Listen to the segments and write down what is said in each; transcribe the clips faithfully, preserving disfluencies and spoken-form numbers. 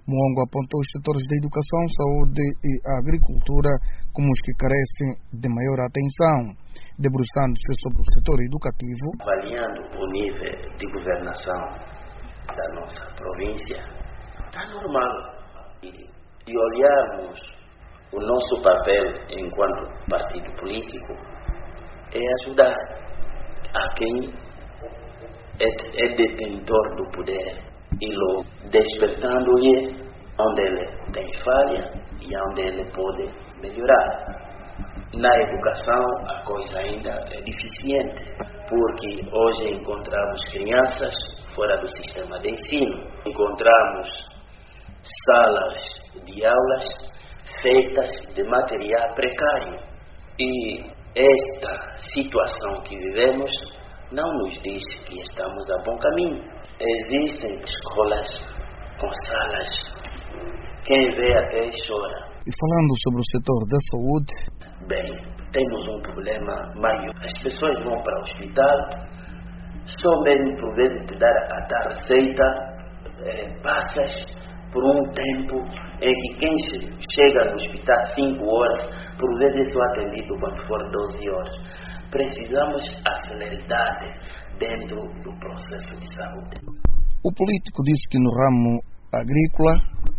Muongo apontou os setores da educação, saúde e agricultura como os que carecem de maior atenção, debruçando-se sobre o setor educativo. Avaliando o nível de governação da nossa província, está normal. E de olharmos o nosso papel enquanto partido político é ajudar a quem é, é detentor do poder e lo despertando-lhe onde ele tem falha e onde ele pode melhorar. Na educação a coisa ainda é deficiente, porque hoje encontramos crianças fora do sistema de ensino, encontramos salas de aulas feitas de material precário. E esta situação que vivemos não nos diz que estamos a bom caminho. Existem escolas com salas, quem vê até chora. E falando sobre o setor da saúde... Bem, temos um problema maior. As pessoas vão para o hospital, só mesmo por vezes de dar a dar receita, eh, passas por um tempo em que quem chega no hospital cinco horas, por vezes é só atendido quando for doze horas. Precisamos a celeridade dentro do processo de saúde. O político disse que no ramo agrícola...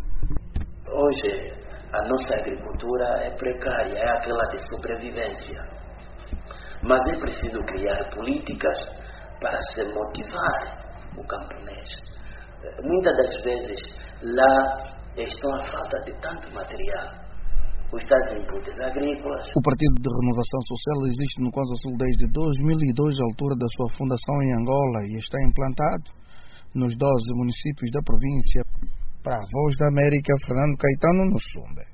Hoje a nossa agricultura é precária, é aquela de sobrevivência. Mas é preciso criar políticas para se motivar o camponês. Muitas das vezes lá estão a falta de tanto material. Os tais inputs agrícolas. O Partido de Renovação Social existe no Kwanza Sul desde dois mil e dois, altura da sua fundação em Angola, e está implantado nos doze municípios da província. Para a Voz da América, Fernando Caetano, no Sumbe.